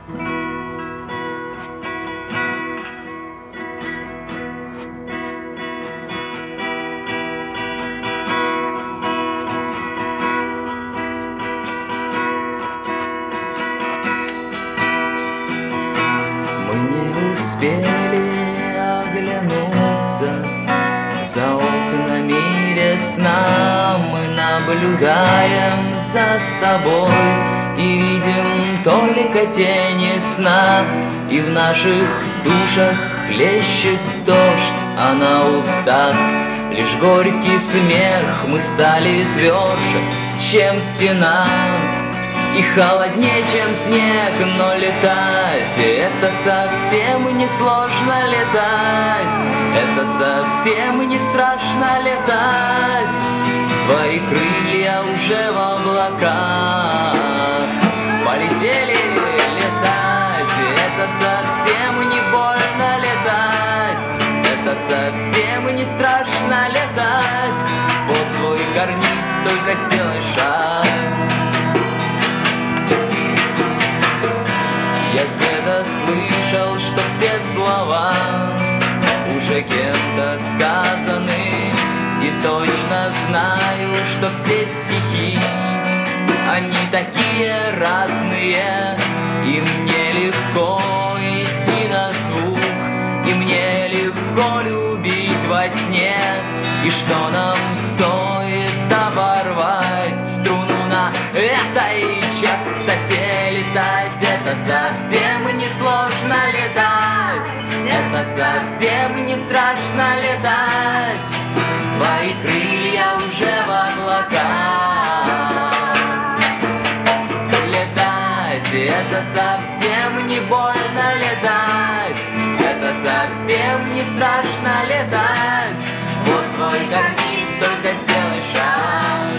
Успели оглянуться, за окнами весна. Мы наблюдаем за собой и видим только тени сна. И в наших душах хлещет дождь, а на устах лишь горький смех. Мы стали тверже, чем стена, и холоднее, чем снег, но летать — это совсем не сложно летать, это совсем не страшно летать. Твои крылья уже в облака полетели летать, это совсем не больно летать, это совсем не страшно летать. Вот твой карниз, только сделай шаг. Я где-то слышал, что все слова уже кем-то сказаны, и точно знаю, что все стихи, они такие разные. И мне легко идти на звук, и мне легко любить во сне. И что нам стоит оборвать струну на этой частоте? Летать — это совсем не сложно летать, это совсем не страшно летать. Твои крылья уже в облака летать — это совсем не больно летать, это совсем не страшно летать. Вот твой карниз, только сделай шаг.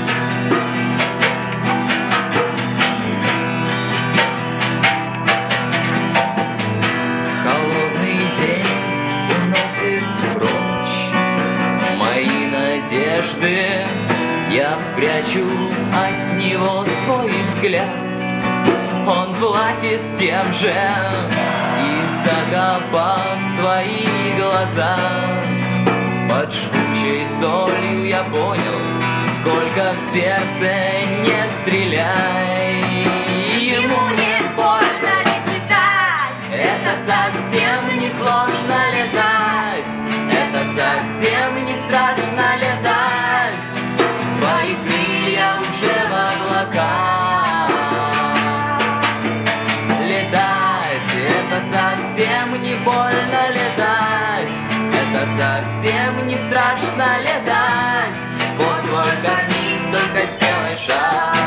Холодный день уносит прочь мои надежды, я прячу от него свой взгляд. Он платит тем же, и закопав свои глаза под жгучей солью, я понял, сколько в сердце не стреляй. Ему не больно летать, это совсем не сложно летать, это совсем не страшно летать. Твои крылья уже в облака летать — это совсем не больно летать, это совсем не страшно летать. Вот твой карниз, только сделай шаг.